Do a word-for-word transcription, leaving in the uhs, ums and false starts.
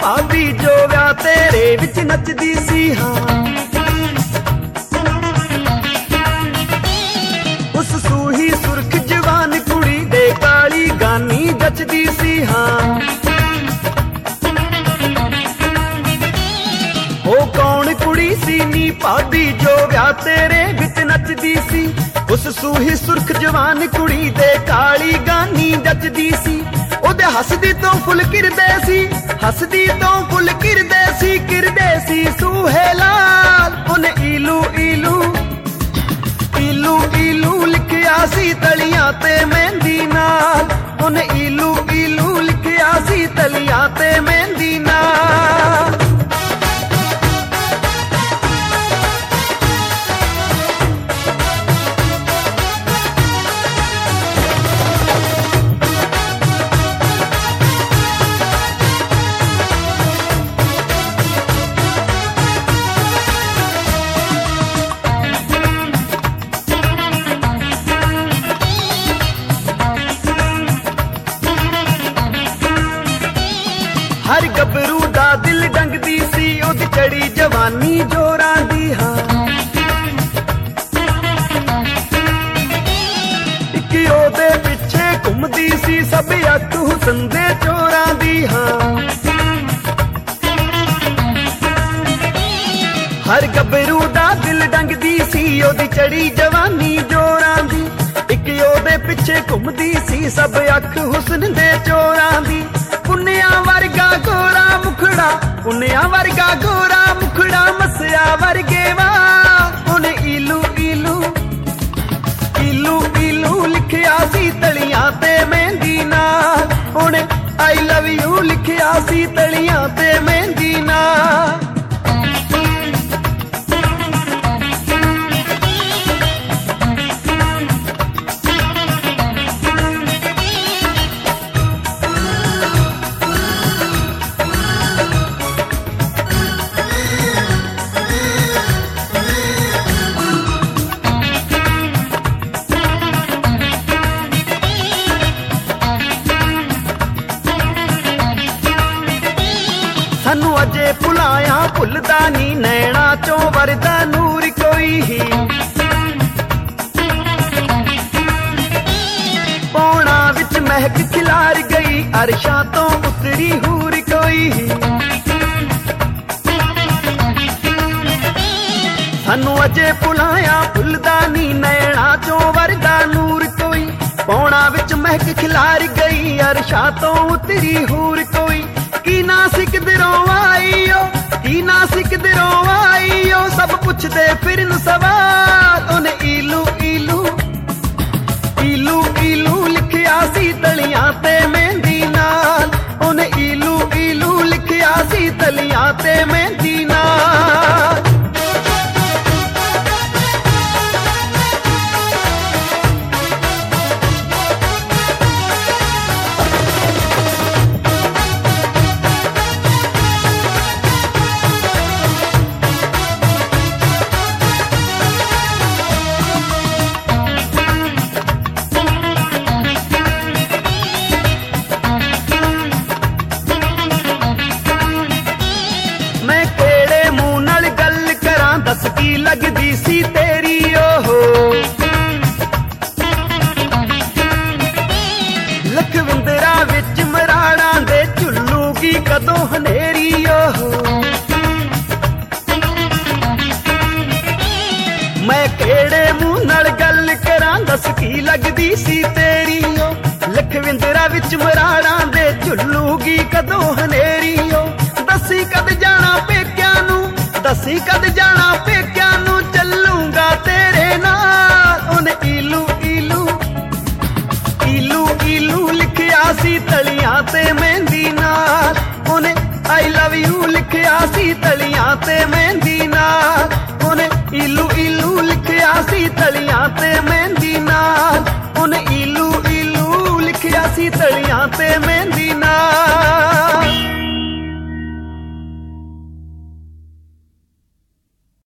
ਭਾਬੀ ਜੋ ਵਿਆਹ ਤੇਰੇ ਵਿੱਚ ਨੱਚਦੀ ਸੀ ਹਾਂ। ਉਸ ਸੂਹੀ ਸੁਰਖ ਜਵਾਨ ਕੁੜੀ ਦੇ ਕਾਲੀ ਗਾਨੀ ਜੱਚਦੀ ਸੀ ਹਾਂ। ਉਹ ਕੌਣ ਕੁੜੀ ਸੀ ਨੀ ਭਾਬੀ ਜੋ ਵਿਆਹ ਤੇਰੇ ਵਿੱਚ ਨੱਚਦੀ ਸੀ। ਉਸ ਸੂਹੀ ਸੁਰਖ ਜਵਾਨ ਕੁੜੀ ਦੇ ਕਾਲੀ ਗਾਨੀ ਜੱਚਦੀ ਸੀ। ਉਹਦੇ ਹੱਸਦੀ ਤੋਂ ਫੁੱਲ ਕਿਰਦੇ ਸੀ, ਹੱਸਦੀ ਤੋਂ ਫੁੱਲ ਕਿਰਦੇ ਸੀ, ਕਿਰਦੇ ਸੀ ਸੂਹੇ ਲਾਲ। ਉਹਨੇ ਈਲੂ ਈਲੂ ਈਲੂ ਈਲੂ ਲਿਖਿਆ ਸੀ ਤਲੀਆਂ ਤੇ ਮਹਿੰਦੀ ਨਾਲ। ਉਹਨੇ ਈਲੂ ਈਲੂ ਲਿਖਿਆ ਸੀ ਤਲੀਆਂ ਤੇ ਮਹਿੰਦੀ ਨਾਲ। ਹਰ ਗੱਭਰੂ ਦਾ ਦਿਲ ਡੰਗਦੀ ਸੀ ਉਹਦੀ ਚੜੀ ਜਵਾਨੀ ਜੋਰਾਂ ਦੀ ਹਾਂ। ਇੱਕ ਉਹਦੇ ਪਿੱਛੇ ਘੁੰਮਦੀ ਸੀ ਸਭ ਅੱਖ ਹੁਸਨ ਦੇ ਚੋਰਾਂ ਦੀ ਹਾਂ। ਹਰ ਗੱਭਰੂ ਦਾ ਦਿਲ ਡੰਗਦੀ ਸੀ ਉਹਦੀ ਚੜੀ ਜਵਾਨੀ ਜੋਰਾਂ ਦੀ। ਇੱਕ ਉਹਦੇ ਪਿੱਛੇ ਘੁੰਮਦੀ ਸੀ ਸਭ ਅੱਖ ਹੁਸਨ ਦੇ ਚੋਰਾਂ ਦੀ। ਪੁੰਨਿਆ ਵਰਗਾ ਗੋਰਾ ਮੁਖੜਾ, ਪੁੰਨਿਆ ਵਰਗਾ ਗੋਰਾ ਮੁਖੜਾ, ਮਸਿਆ ਵਰਗੇ ਵਾਹ। ਉਹਨੇ ਈਲੂ ਈਲੂ ਈਲੂ ਈਲੂ ਲਿਖਿਆ ਸੀ ਤਲੀਆਂ ਤੇ ਮਹਿੰਦੀ ਨਾਲ। ਉਹਨੇ ਆਈ ਲਵ ਯੂ ਲਿਖਿਆ ਸੀ ਤਲੀਆਂ ਤੇ ਮਹਿੰਦੀ ਨਾਲ। ਸਾਨੂੰ ਅਜੇ ਭੁਲਾਇਆ ਭੁੱਲਦਾ ਨੀ ਨੈਣਾ ਚੋਂ ਵਰਦਾ ਨੂਰ ਕੋਈ ਹੀ। ਪੌਣਾ ਵਿੱਚ ਮਹਿਕ ਖਿਲਾਰ ਗਈ ਅਰਸ਼ਾਂ ਤੋਂ ਉਤਰੀ ਹੂਰ ਕੋਈ ਹੀ। ਸਾਨੂੰ ਅਜੇ ਭੁਲਾਇਆ ਭੁੱਲਦਾ ਨੀ ਨੈਣਾ ਚੋਂ ਵਰਦਾ ਨੂਰ ਕੋਈ। ਪੌਣਾ ਵਿੱਚ ਮਹਿਕ ਖਿਲਾਰ ਗਈ ਅਰਸ਼ਾਂ ਤੋਂ ਉਤਰੀ ਹੂਰ ਕੋਈ। ਕੀ ਨਾ ਸਿੱਕਦਰੋਂ ਆਈਓ, ਕੀ ਨਾ ਸਿੱਕਦਰੋਂ ਆਈਓ, ਸਭ ਪੁੱਛਦੇ ਫਿਰਨ ਸਵਾਲ। ਉਹਨੇ ਈਲੂ ਈਲੂ ਈਲੂ ਈਲੂ ਲਿਖਿਆ ਸੀ ਤਲੀਆਂ ਤੇ ਮਹਿੰਦੀ ਨਾਲ। ਉਹਨੇ ਈਲੂ ਈਲੂ ਲਿਖਿਆ ਸੀ ਤਲੀਆਂ ਤੇ ਮਹਿੰਦੀ ਨਾਲ। ਦੱਸ ਕੀ ਲੱਗਦੀ ਸੀ ਤੇਰੀ ਉਹ ਲਖਵਿੰਦਰਾ ਵਿੱਚ ਮਰਾੜਾਂ ਦੇ ਝੁੱਲੂਗੀ ਕਦੋਂ ਹਨੇਰੀ ਉਹ। ਮੈਂ ਕਿਹੜੇ ਮੂੰਹ ਨਾਲ ਗੱਲ ਕਰਾਂ ਦੱਸ ਕੀ ਲੱਗਦੀ ਸੀ ਤੇਰੀ ਉਹ ਲਖਵਿੰਦਰਾ ਵਿੱਚ ਮਰਾੜਾਂ ਦੇ ਝੁੱਲੂਗੀ ਕਦੋਂ ਹਨੇਰੀ ਉਹ। ਦੱਸੀ ਕਦ ਜਾਣਾ ਪੇਕਿਆਂ ਨੂੰ, ਦੱਸੀ ਕਦ ਜਾਣਾ ਪੇਕਿਆਂ ਨੂੰ, ਚੱਲੂਗਾ ਤੇਰੇ ਨਾਲ। ਉਹਨੇ ਈਲੂ ਈਲੂ ਈਲੂ ਈਲੂ ਲਿਖਿਆ ਸੀ ਤਲੀਆਂ ਤੇ ਮਹਿੰਦੀ ਨਾਲ। ਉਹਨੇ ਆਈ ਲਵ ਯੂ ਲਿਖਿਆ ਸੀ ਤਲੀਆਂ ਤੇ ਮਹਿੰਦੀ ਨਾਲ। ਉਹਨੇ ਈਲੂ ਈਲੂ ਲਿਖਿਆ ਸੀ ਤਲੀਆਂ ਤੇ ਮਹਿੰਦੀ ਨਾਲ। ਉਹਨੇ ਈਲੂ ਈਲੂ ਲਿਖਿਆ ਸੀ ਤਲੀਆਂ ਤੇ ਮਹਿੰਦੀ ਨਾਲ।